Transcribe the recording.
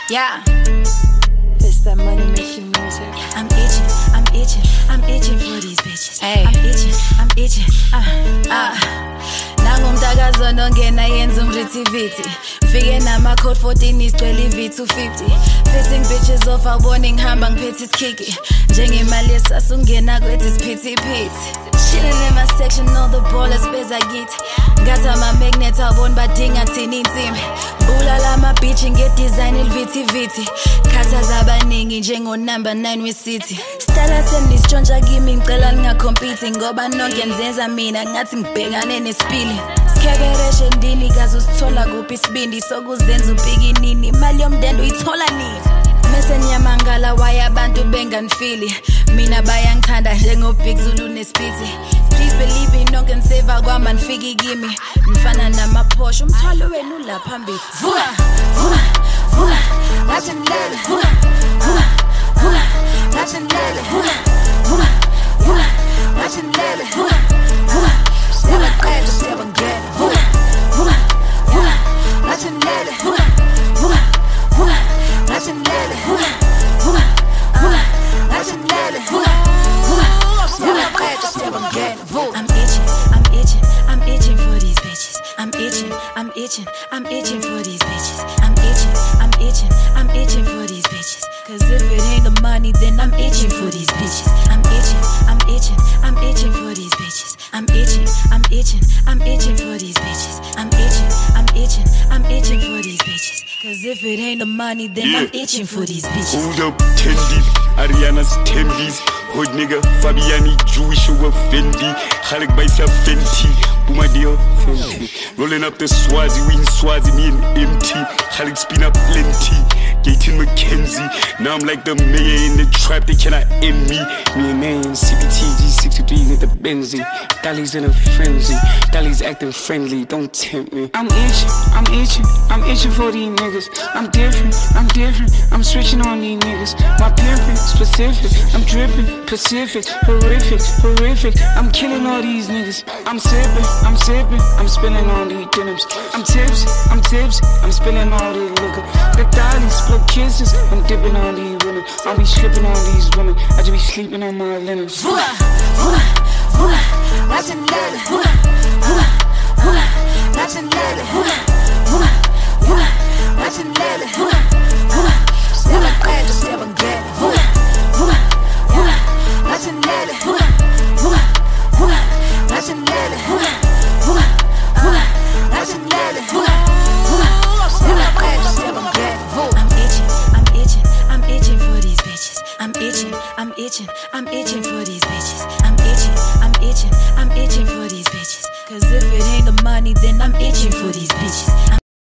Yeah. It's that money making music. I'm itching for these bitches. Hey. I'm itching. Nangumdakazo nongena yenza umritiviti. Mfike nama-code 14 isicwela i-V250. Pissing bitches off awona ngihamba ngiphethe isikiki. Njengemali yesasa ungena kwethi isiphithiphithi. Chillin' in my section, all the ballers beza kithi. Ngathi ama-magnet awona badinga thina insimbi. Bulala ama-bitch nge-design il-VT-VT. Khathaza abaningi njengo-number 9 we-city. Stala senistshontsha kimi ngicela ningakhompiti. Ngoba nonke nzenza mina ngathi ngibhekane nesipili. Sikebereshe ndini kazi usithola kuphi isibindi. Sokuzenza upikinini imali yomndende uyithola nini. Mese niyamangala why abantu benganifili. Mina bayangithanda njengo-Big Zulu neSpitty. Please believe me nonke niseva kwama nifiki kimi. Nifana nama-Porsche umthwalo wenu ula phambili. Vuka, vuka, vuka, ngathi ngilele. Vuka, vuka, vuka, ngathi ngilele. Vuka, vuka, vuka, ngathi ngilele. Vuka, vuka, siyabaqeda siyabangena. Vuka, vuka, vuka, ngathi ngilele. Vuka, vuka, vuka, ngathi ngilele. Vuka, vuka, vuka, ngathi ngilele. Vuka, vuka, siyabaqeda siyabangena. Vuka. I'm itching for these bitches. I'm itching for these bitches. I'm itching for these bitches. Cause if it ain't the money, then I'm itching for these bitches. I'm itching for these bitches. I'm itching for these bitches. I'm itching for these bitches. Cause if it ain't the money, then I'm itching for these bitches. Hold up, 10 deep, Ariana's 10 B's. Hood nigga, Fabiani, Jewish over Fendi. Khalek by Fenty, Boomadio, Fenty. Rolling up the Swazi, we in Swazi, me and empty. Khalek spin up plenty. Gaten McKenzie. Now I'm like the mayor in the trap, they cannot end me. Me and man, CBTG 63 with the Benzie. Dolly's in a frenzy. Dolly's acting friendly, don't tempt me. I'm itching for these niggas. I'm different, I'm switching on these niggas. My pimpin' specific, I'm drippin', Pacific, horrific. I'm killing all these niggas. I'm sippin', I'm spilling on these denims. I'm tipsy, I'm spilling all these liquor. The dollies, blow kisses, I'm dipping on these women. I'll be slipping on these women, I just be sleeping on my linens. Vuka, vuka, vuka, ngathi ngilele. Vuka, vuka, vuka, ngathi ngilele. Vuka, vuka, vuka, ngathi ngilele. Vuka, vuka, siyabaqeda siyabangena. Vuka, vuka, vuka, ngathi ngilele. Vuka, vuka, vuka, ngathi ngilele. Vuka, vuka, vuka, ngathi ngilele. Vuka, vuka, siyabaqeda siyabangena. Vuka. I'm itching for these bitches. I'm itching for these bitches. I'm itching for these bitches. Cause if it ain't the money, then I'm itching for these bitches.